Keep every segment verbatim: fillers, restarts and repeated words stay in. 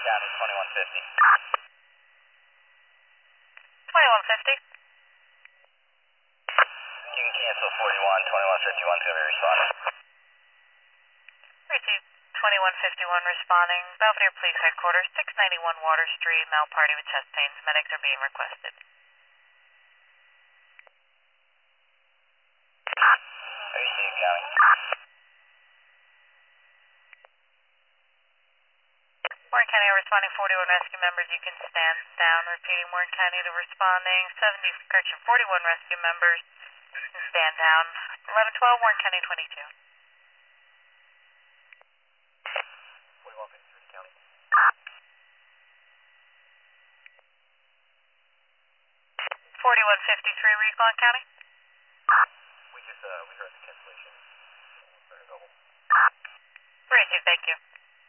County, twenty-one fifty. twenty-one fifty. You can cancel forty-one, twenty-one fifty-one is going to be responding. Received twenty-one fifty-one responding. Belvedere Police Headquarters, six ninety-one Water Street, male party with chest pains. Medics are being requested. Received, County. Warren County are responding. forty-one rescue members. You can stand down. Repeating, Warren County to responding. seventy, correction, forty-one rescue members. Stand down. eleven twelve, Warren County twenty-two. forty-one fifty-three, County. forty-one fifty-three, Recon County. We just, uh, we heard the cancellation. Very double. Received, thank you.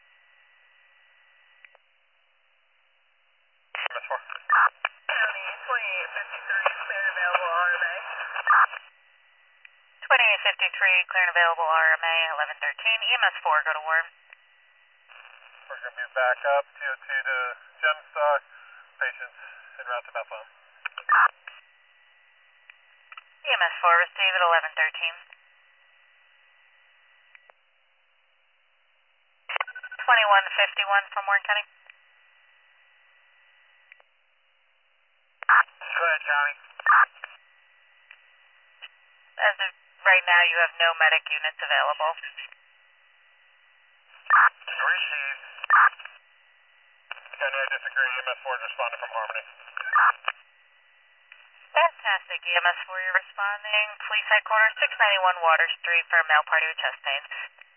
M S four. County, twenty-eight fifty-three, clear and available R M A. twenty-eight fifty-three, clear and available R M A, eleven thirteen. E M S four, go to Warren. We're going to move back up, T O two to Gemstock, patients en route to Bethlehem. E M S four, receive at eleven thirteen. twenty-one fifty-one from Warren County. Go ahead, County. As of right now, you have no medic units available. Received. County, I disagree. E M S four is responding from Harmony. Fantastic. E M S four, you're responding. Police Headquarters, six ninety-one Water Street for a male party with chest pains.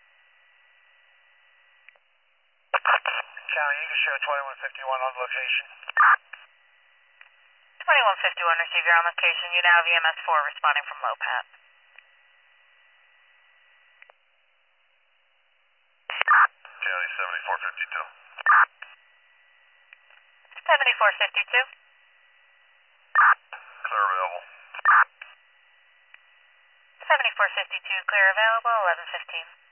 County, you can show twenty-one fifty-one on location. twenty-one fifty-one, receive your on location. You now have E M S four responding from Lopat. County, seventy-four fifty-two. seventy-four fifty-two. Clear available. seventy-four fifty-two, clear available, eleven fifteen.